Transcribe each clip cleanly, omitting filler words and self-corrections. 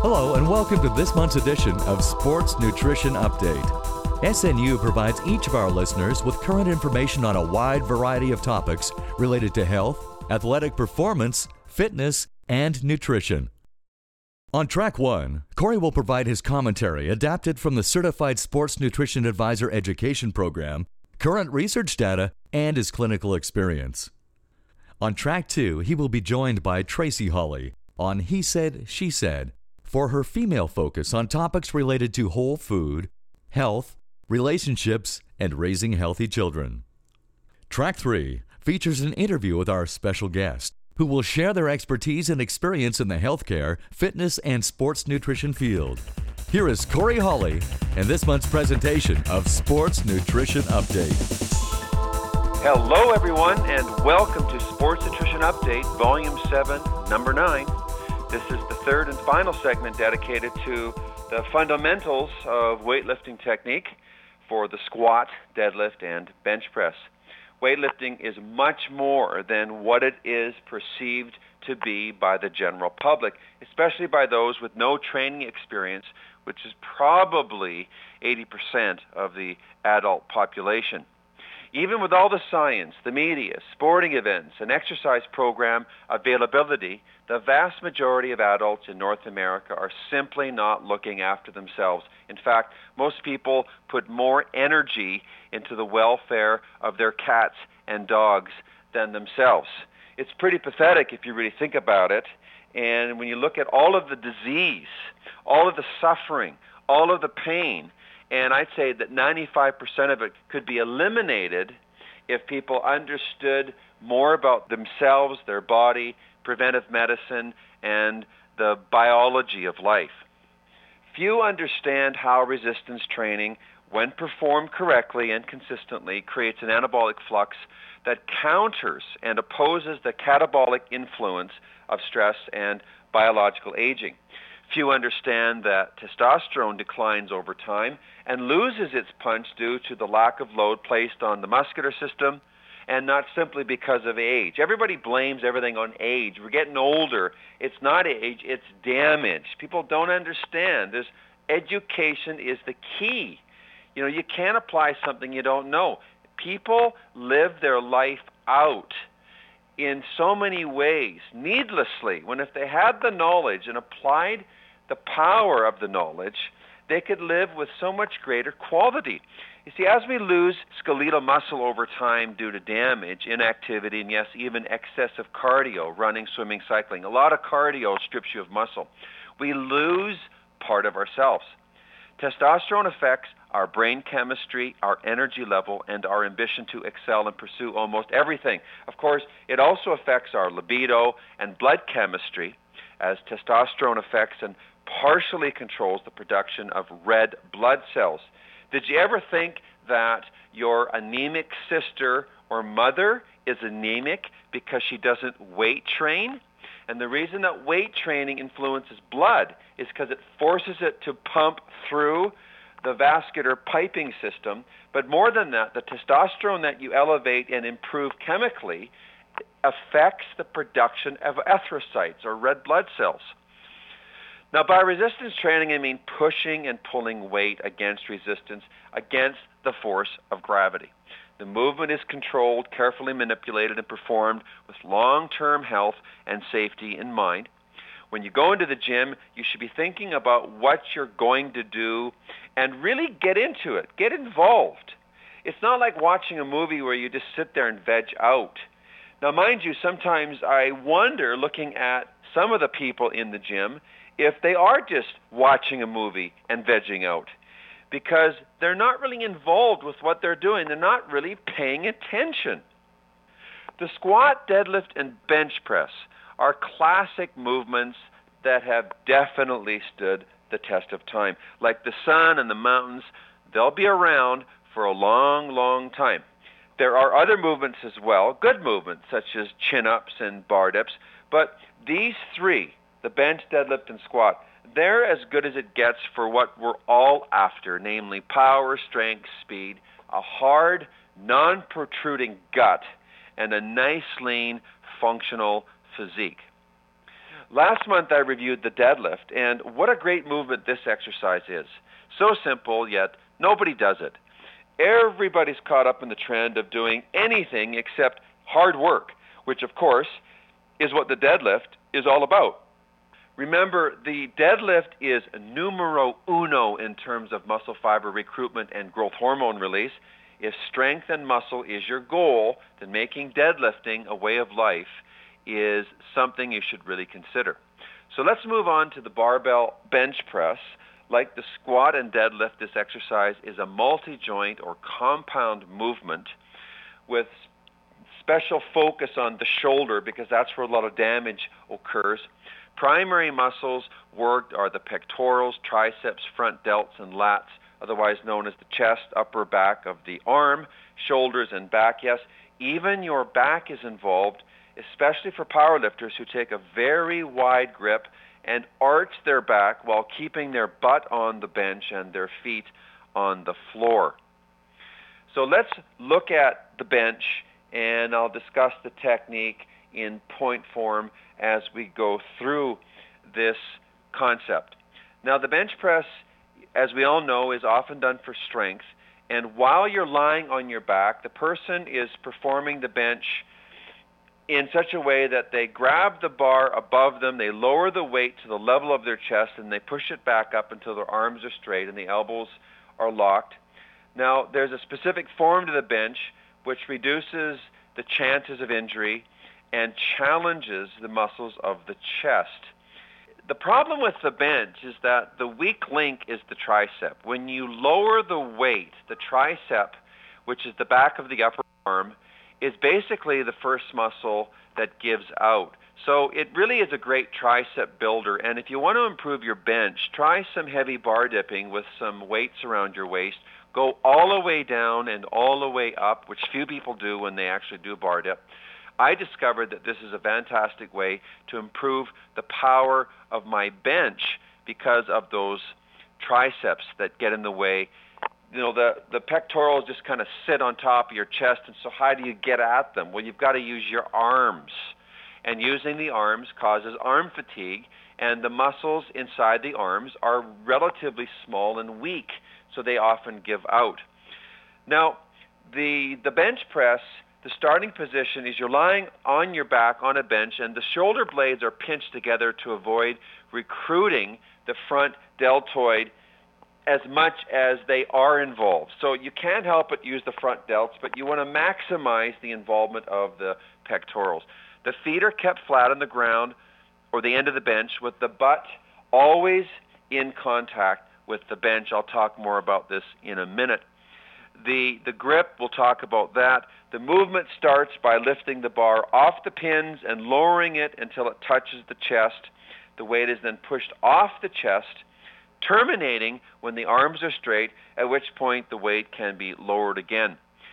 Hello and welcome to this month's edition of Sports Nutrition Update. SNU provides each of our listeners with current information on a wide variety of topics related to health, athletic performance, fitness, and nutrition. On Track 1, Corey will provide his commentary adapted from the Certified Sports Nutrition Advisor Education Program, current research data, and his clinical experience. On Track 2, he will be joined by Tracy Hawley on He Said, She Said for her female focus on topics related to whole food, health, relationships, and raising healthy children. Track 3 features an interview with our special guest, who will share their expertise and experience in the healthcare, fitness, and sports nutrition field. Here is Corey Hawley and this month's presentation of Sports Nutrition Update. Hello, everyone, and welcome to Sports Nutrition Update, Volume 7, Number 9. This is the third and final segment dedicated to the fundamentals of weightlifting technique for the squat, deadlift, and bench press. Weightlifting is much more than what it is perceived to be by the general public, especially by those with no training experience, which is probably 80% of the adult population. Even with all the science, the media, sporting events, and exercise program availability, the vast majority of adults in North America are simply not looking after themselves. In fact, most people put more energy into the welfare of their cats and dogs than themselves. It's pretty pathetic if you really think about it. And when you look at all of the disease, all of the suffering, all of the pain, and I'd say that 95% of it could be eliminated if people understood more about themselves, their body, preventive medicine, and the biology of life. Few understand how resistance training, when performed correctly and consistently, creates an anabolic flux that counters and opposes the catabolic influence of stress and biological aging. Few understand that testosterone declines over time and loses its punch due to the lack of load placed on the muscular system, and not simply because of age. Everybody blames everything on age. We're getting older. It's not age, it's damage. People don't understand. Education is the key. You know, you can't apply something you don't know. People live their life out in so many ways, needlessly, when if they had the knowledge and applied the power of the knowledge, they could live with so much greater quality. You see, as we lose skeletal muscle over time due to damage, inactivity, and yes, even excessive cardio, running, swimming, cycling, a lot of cardio strips you of muscle, we lose part of ourselves. Testosterone affects our brain chemistry, our energy level, and our ambition to excel and pursue almost everything. Of course, it also affects our libido and blood chemistry, as testosterone affects and partially controls the production of red blood cells. Did you ever think that your anemic sister or mother is anemic because she doesn't weight train? And the reason that weight training influences blood is because it forces it to pump through the vascular piping system. But more than that, the testosterone that you elevate and improve chemically affects the production of erythrocytes or red blood cells. Now, by resistance training, I mean pushing and pulling weight against resistance, against the force of gravity. The movement is controlled, carefully manipulated, and performed with long-term health and safety in mind. When you go into the gym, you should be thinking about what you're going to do and really get into it. Get involved. It's not like watching a movie where you just sit there and veg out. Now, mind you, sometimes I wonder, looking at some of the people in the gym, if they are just watching a movie and vegging out, because they're not really involved with what they're doing. They're not really paying attention. The squat, deadlift, and bench press are classic movements that have definitely stood the test of time. Like the sun and the mountains, they'll be around for a long, long time. There are other movements as well, good movements, such as chin-ups and bar dips, but these three, the bench, deadlift, and squat, they're as good as it gets for what we're all after, namely power, strength, speed, a hard, non-protruding gut, and a nice, lean, functional physique. Last month I reviewed the deadlift, and what a great movement this exercise is. So simple, yet nobody does it. Everybody's caught up in the trend of doing anything except hard work, which of course is what the deadlift is all about. Remember, the deadlift is numero uno in terms of muscle fiber recruitment and growth hormone release. If strength and muscle is your goal, then making deadlifting a way of life is something you should really consider. So let's move on to the barbell bench press. Like the squat and deadlift, this exercise is a multi-joint or compound movement with special focus on the shoulder because that's where a lot of damage occurs. Primary muscles worked are the pectorals, triceps, front delts, and lats, otherwise known as the chest, upper back of the arm, shoulders, and back. Yes, even your back is involved, especially for powerlifters who take a very wide grip and arch their back while keeping their butt on the bench and their feet on the floor. So let's look at the bench, and I'll discuss the technique in point form as we go through this concept. Now, the bench press, as we all know, is often done for strength, and while you're lying on your back, the person is performing the bench in such a way that they grab the bar above them, they lower the weight to the level of their chest, and they push it back up until their arms are straight and the elbows are locked. Now, there's a specific form to the bench which reduces the chances of injury and challenges the muscles of the chest. The problem with the bench is that the weak link is the tricep. When you lower the weight, the tricep, which is the back of the upper arm, is basically the first muscle that gives out. So it really is a great tricep builder, and if you want to improve your bench, try some heavy bar dipping with some weights around your waist. Go all the way down and all the way up, which few people do when they actually do bar dip. I discovered that this is a fantastic way to improve the power of my bench because of those triceps that get in the way. You know, the pectorals just kind of sit on top of your chest, and so how do you get at them? Well, you've got to use your arms, and using the arms causes arm fatigue, and the muscles inside the arms are relatively small and weak, so they often give out. Now, the bench press, the starting position is you're lying on your back on a bench, and the shoulder blades are pinched together to avoid recruiting the front deltoid as much as they are involved. So you can't help but use the front delts, but you want to maximize the involvement of the pectorals. The feet are kept flat on the ground or the end of the bench with the butt always in contact with the bench. I'll talk more about this in a minute. The grip, we'll talk about that. The movement starts by lifting the bar off the pins and lowering it until it touches the chest. The weight is then pushed off the chest, terminating when the arms are straight, at which point the weight can be lowered again.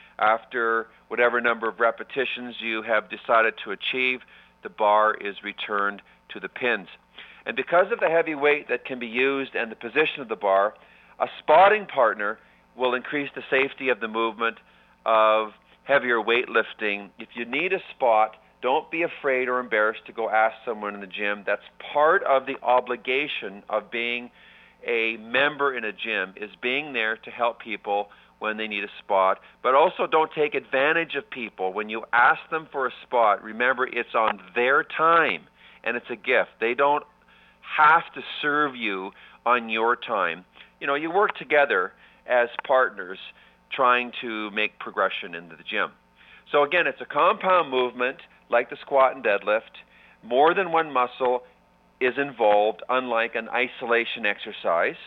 After whatever number of repetitions you have decided to achieve, the bar is returned to the pins. And because of the heavy weight that can be used and the position of the bar, a spotting partner will increase the safety of the movement of heavier weightlifting. If you need a spot, don't be afraid or embarrassed to go ask someone in the gym. That's part of the obligation of being a member in a gym, is being there to help people when they need a spot. But also don't take advantage of people. When you ask them for a spot, remember it's on their time and it's a gift. They don't have to serve you on your time. You know, you work together as partners trying to make progression into the gym. So again, it's a compound movement like the squat and deadlift. More than one muscle is involved, unlike an isolation exercise.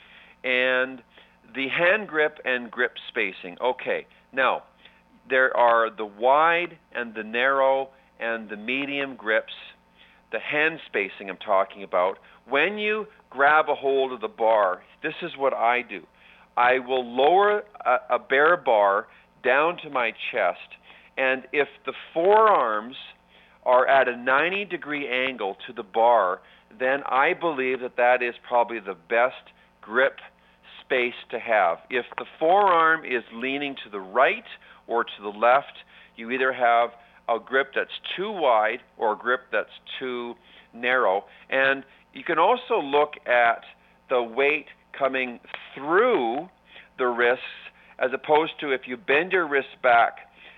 And the hand grip and grip spacing. Okay, now, there are the wide and the narrow and the medium grips. The hand spacing I'm talking about. When you grab a hold of the bar, this is what I do. I will lower a bare bar down to my chest, and if the forearms are at a 90-degree angle to the bar, then I believe that that is probably the best grip space to have. If the forearm is leaning to the right or to the left, you either have a grip that's too wide or a grip that's too narrow. And you can also look at the weight coming through the wrists, as opposed to if you bend your wrists back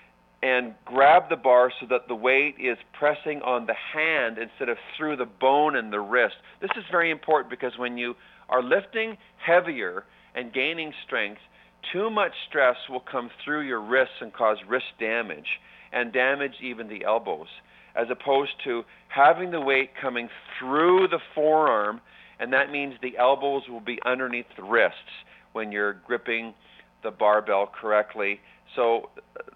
and grab the bar so that the weight is pressing on the hand instead of through the bone and the wrist. This is very important because when you are lifting heavier and gaining strength, too much stress will come through your wrists and cause wrist damage and damage even the elbows, as opposed to having the weight coming through the forearm, and that means the elbows will be underneath the wrists when you're gripping the barbell correctly. So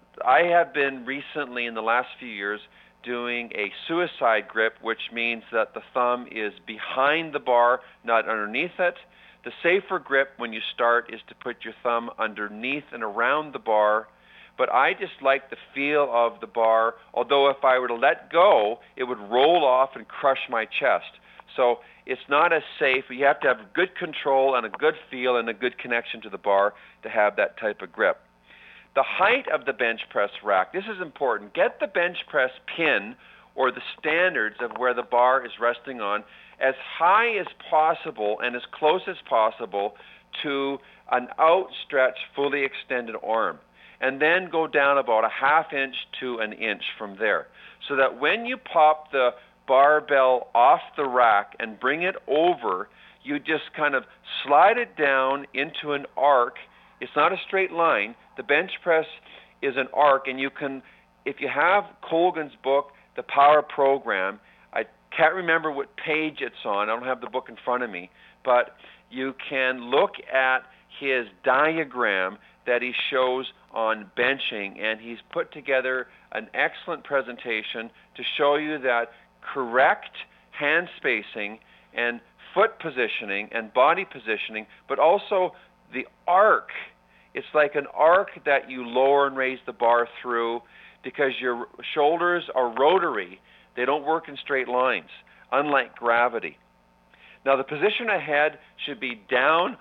I have been recently, in the last few years, doing a suicide grip, which means that the thumb is behind the bar, not underneath it. The safer grip when you start is to put your thumb underneath and around the bar, but I just like the feel of the bar, although if I were to let go, it would roll off and crush my chest. So it's not as safe. You have to have good control and a good feel and a good connection to the bar to have that type of grip. The height of the bench press rack, this is important. Get the bench press pin or the standards of where the bar is resting on as high as possible and as close as possible to an outstretched, fully extended arm. And then go down about a half inch to an inch from there. So that when you pop the barbell off the rack and bring it over, you just kind of slide it down into an arc. It's not a straight line. The bench press is an arc, and you can, if you have Colgan's book, The Power Program, I can't remember what page it's on. I don't have the book in front of me, but you can look at his diagram that he shows on benching, and he's put together an excellent presentation to show you that correct hand spacing and foot positioning and body positioning, but also the arc. It's like an arc that you lower and raise the bar through because your shoulders are rotary. They don't work in straight lines, unlike gravity. Now, the position ahead should be down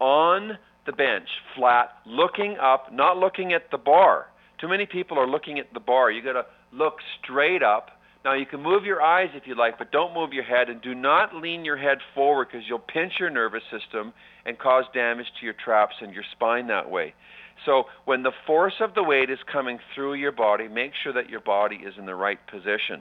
on the bench, flat, looking up, not looking at the bar. Too many people are looking at the bar. You got to look straight up. Now, you can move your eyes if you like, but don't move your head, and do not lean your head forward because you'll pinch your nervous system and cause damage to your traps and your spine that way. So when the force of the weight is coming through your body, make sure that your body is in the right position.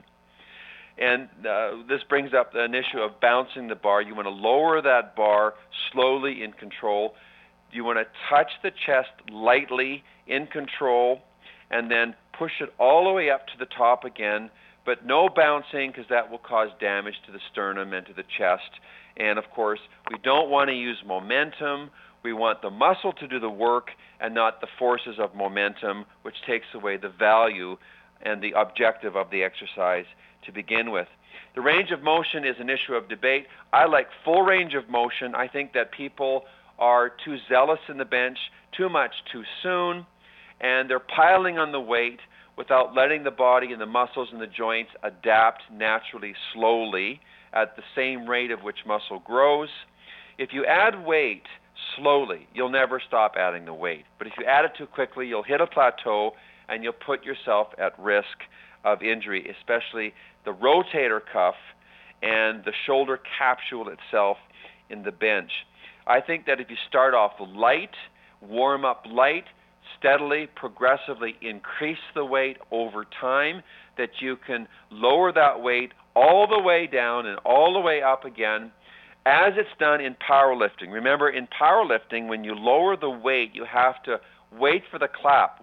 And this brings up an issue of bouncing the bar. You want to lower that bar slowly in control. You want to touch the chest lightly in control and then push it all the way up to the top again, but no bouncing because that will cause damage to the sternum and to the chest. And, of course, we don't want to use momentum. We want the muscle to do the work and not the forces of momentum, which takes away the value and the objective of the exercise to begin with. The range of motion is an issue of debate. I like full range of motion. I think that people are too zealous in the bench, too much too soon, and they're piling on the weight without letting the body and the muscles and the joints adapt naturally, slowly, at the same rate of which muscle grows. If you add weight slowly, you'll never stop adding the weight. But if you add it too quickly, you'll hit a plateau and you'll put yourself at risk of injury, especially the rotator cuff and the shoulder capsule itself in the bench. I think that if you start off light, warm up light, steadily, progressively increase the weight over time, that you can lower that weight all the way down and all the way up again, as it's done in powerlifting. Remember, in powerlifting, when you lower the weight, you have to wait for the clap.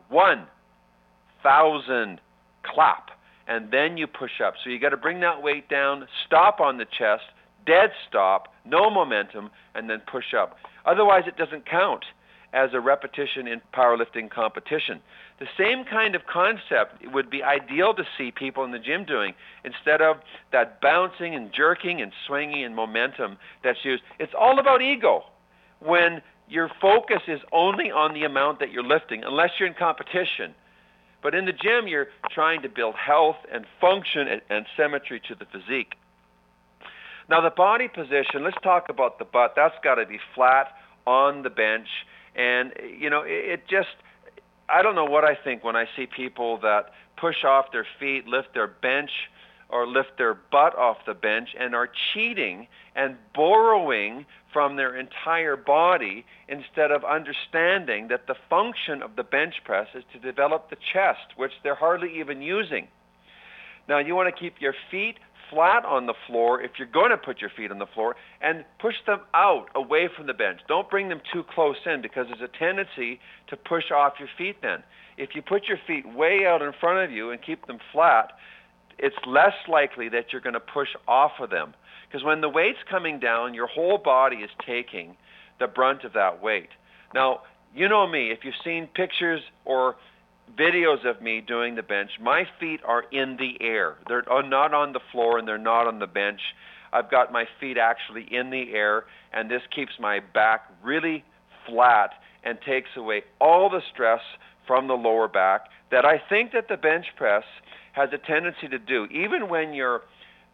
1,000 clap, and then you push up. So you got to bring that weight down, stop on the chest, dead stop, no momentum, and then push up. Otherwise, it doesn't count as a repetition in powerlifting competition. The same kind of concept would be ideal to see people in the gym doing. Instead of that bouncing and jerking and swinging and momentum that's used, it's all about ego. When your focus is only on the amount that you're lifting, unless you're in competition. But in the gym, you're trying to build health and function and symmetry to the physique. Now, the body position, let's talk about the butt. That's got to be flat on the bench. And, you know, it just, I don't know what I think when I see people that push off their feet, lift their bench or lift their butt off the bench and are cheating and borrowing from their entire body instead of understanding that the function of the bench press is to develop the chest, which they're hardly even using. Now, you want to keep your feet flat on the floor if you're going to put your feet on the floor, and push them out away from the bench. Don't bring them too close in, because there's a tendency to push off your feet then. If you put your feet way out in front of you and keep them flat, it's less likely that you're going to push off of them. Because when the weight's coming down, your whole body is taking the brunt of that weight. Now, you know me, if you've seen pictures or videos of me doing the bench, my feet are in the air. They're not on the floor and they're not on the bench. I've got my feet actually in the air, and this keeps my back really flat and takes away all the stress from the lower back that I think that the bench press has a tendency to do. Even when your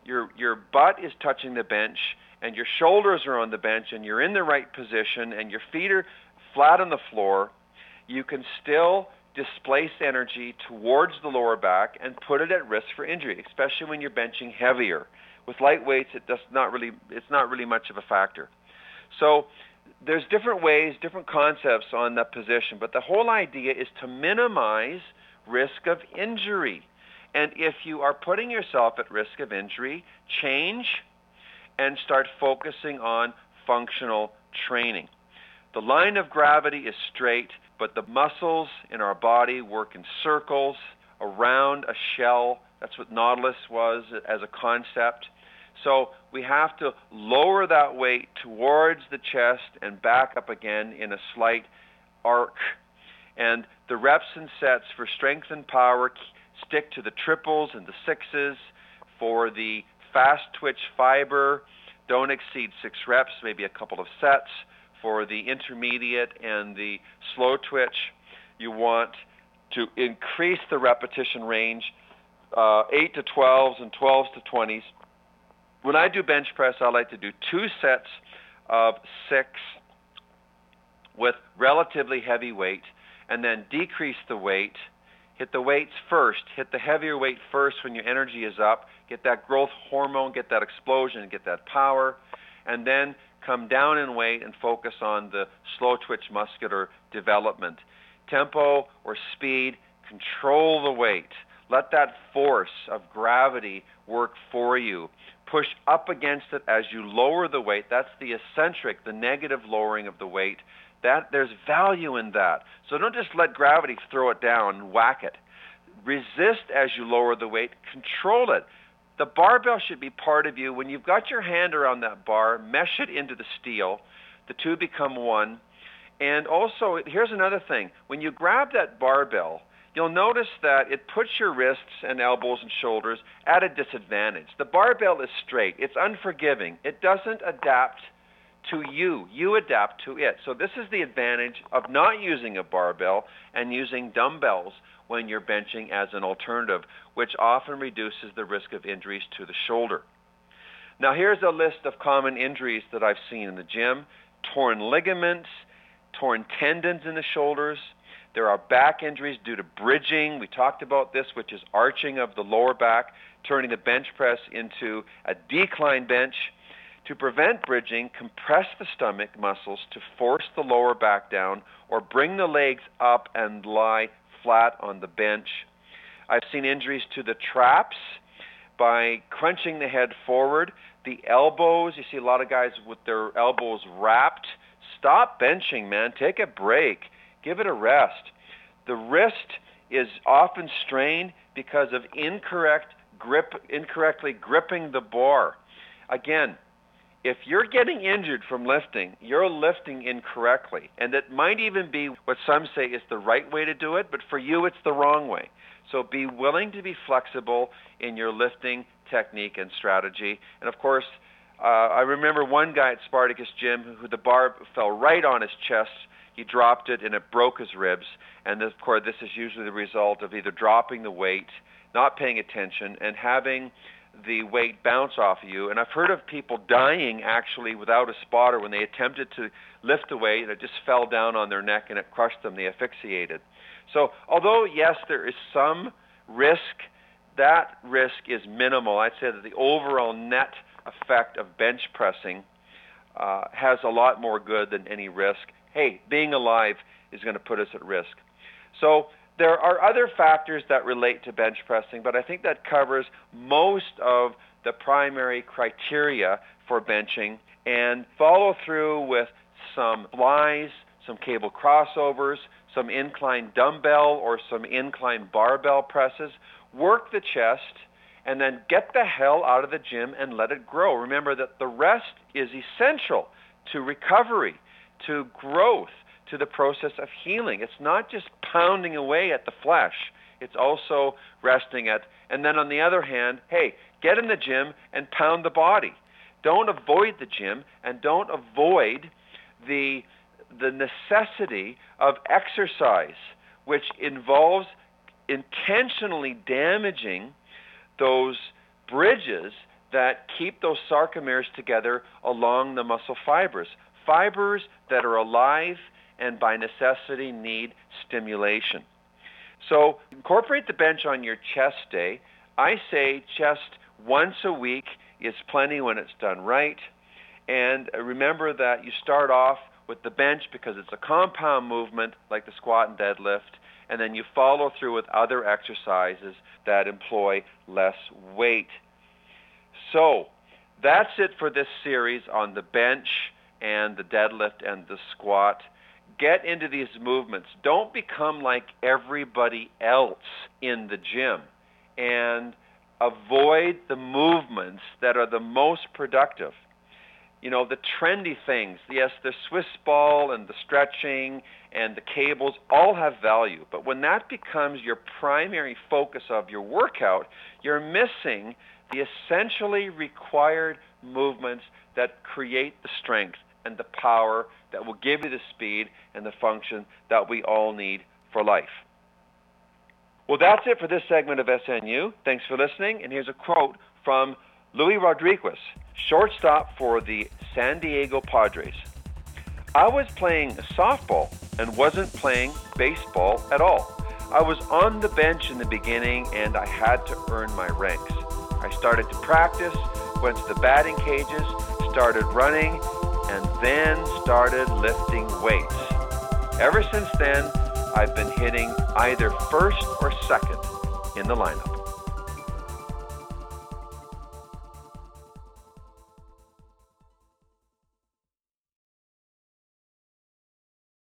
butt is touching the bench and your shoulders are on the bench and you're in the right position and your feet are flat on the floor, you can still displace energy towards the lower back and put it at risk for injury, especially when you're benching heavier. With light weights, it's not really much of a factor. So there's different ways, different concepts on that position, but the whole idea is to minimize risk of injury. And if you are putting yourself at risk of injury, change and start focusing on functional training. The line of gravity is straight, but the muscles in our body work in circles around a shell. That's what Nautilus was as a concept. So we have to lower that weight towards the chest and back up again in a slight arc. And the reps and sets for strength and power stick to the triples and the sixes. For the fast twitch fiber, don't exceed 6 reps, maybe a couple of sets. For the intermediate and the slow twitch, you want to increase the repetition range, 8 to 12s and 12s to 20s. When I do bench press, I like to do 2 sets of 6 with relatively heavy weight, and then decrease the weight. Hit the weights first. Hit the heavier weight first when your energy is up. Get that growth hormone, get that explosion, get that power, and then come down in weight and focus on the slow twitch muscular development. Tempo or speed, control the weight. Let that force of gravity work for you. Push up against it as you lower the weight. That's the eccentric, the negative lowering of the weight. There's value in that. So don't just let gravity throw it down and whack it. Resist as you lower the weight. Control it. The barbell should be part of you. When you've got your hand around that bar, mesh it into the steel. The two become one. And also, here's another thing. When you grab that barbell, you'll notice that it puts your wrists and elbows and shoulders at a disadvantage. The barbell is straight. It's unforgiving. It doesn't adapt to you. You adapt to it. So this is the advantage of not using a barbell and using dumbbells when you're benching as an alternative, which often reduces the risk of injuries to the shoulder. Now here's a list of common injuries that I've seen in the gym. Torn ligaments, torn tendons in the shoulders. There are back injuries due to bridging. We talked about this, which is arching of the lower back, turning the bench press into a decline bench. To prevent bridging, compress the stomach muscles to force the lower back down, or bring the legs up and lie flat on the bench. I've seen injuries to the traps by crunching the head forward. The elbows, you see a lot of guys with their elbows wrapped. Stop benching, man. Take a break. Give it a rest. The wrist is often strained because of incorrectly gripping the bar. Again, if you're getting injured from lifting, you're lifting incorrectly. And that might even be what some say is the right way to do it, but for you it's the wrong way. So be willing to be flexible in your lifting technique and strategy. And of course, I remember one guy at Spartacus Gym who the bar fell right on his chest. He dropped it and it broke his ribs. And of course, this is usually the result of either dropping the weight, not paying attention, and having the weight bounce off of you. And I've heard of people dying actually without a spotter when they attempted to lift the weight and it just fell down on their neck and it crushed them. They asphyxiated. So although, yes, there is some risk that risk is minimal. I'd say that the overall net effect of bench pressing has a lot more good than any risk. Hey, being alive is going to put us at risk. So there are other factors that relate to bench pressing, but I think that covers most of the primary criteria for benching. And follow through with some flies, some cable crossovers, some incline dumbbell or some incline barbell presses. Work the chest, and then get the hell out of the gym and let it grow. Remember that the rest is essential to recovery, to growth, to the process of healing. It's not just pounding away at the flesh. It's also resting it. And then on the other hand, hey, get in the gym and pound the body. Don't avoid the gym, and don't avoid the necessity of exercise, which involves intentionally damaging those bridges that keep those sarcomeres together along the muscle fibers. Fibers that are alive and by necessity need stimulation. So incorporate the bench on your chest day. I say chest once a week is plenty when it's done right. And remember that you start off with the bench because it's a compound movement like the squat and deadlift, and then you follow through with other exercises that employ less weight. So that's it for this series on the bench and the deadlift and the squat. Get into these movements. Don't become like everybody else in the gym, and avoid the movements that are the most productive. You know, the trendy things, yes, the Swiss ball and the stretching and the cables all have value, but when that becomes your primary focus of your workout, you're missing the essentially required movements that create the strength and the power that will give you the speed and the function that we all need for life. Well, that's it for this segment of SNU. Thanks for listening, and here's a quote from Luis Rodriguez, shortstop for the San Diego Padres. I was playing softball and wasn't playing baseball at all. I was on the bench in the beginning, and I had to earn my ranks. I started to practice, went to the batting cages, started running, and then started lifting weights. Ever since then, I've been hitting either first or second in the lineup.